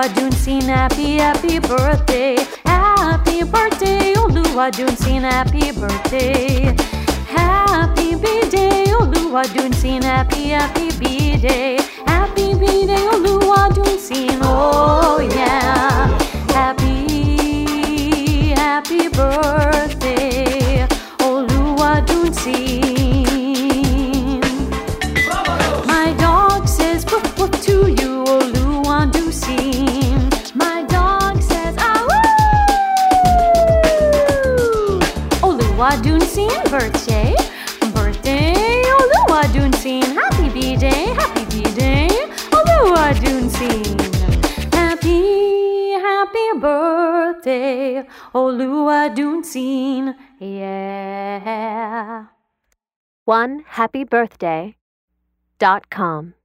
Oluwadunsin, happy birthday. Happy birthday, Oluwadunsin, happy birthday. Happy B-Day, Oluwadunsin, happy B-Day. Happy B-Day, Oluwadunsin, oh yeah. Happy birthday, Oluwadunsin. My dog says woof woof to you, Oluwadunsin. My dog says ah woo. Oluwadunsin, birthday, Oluwadunsin. Happy B-Day, Oluwadunsin. Happy birthday, Oluwadunsin, yeah. OneHappyBirthday.com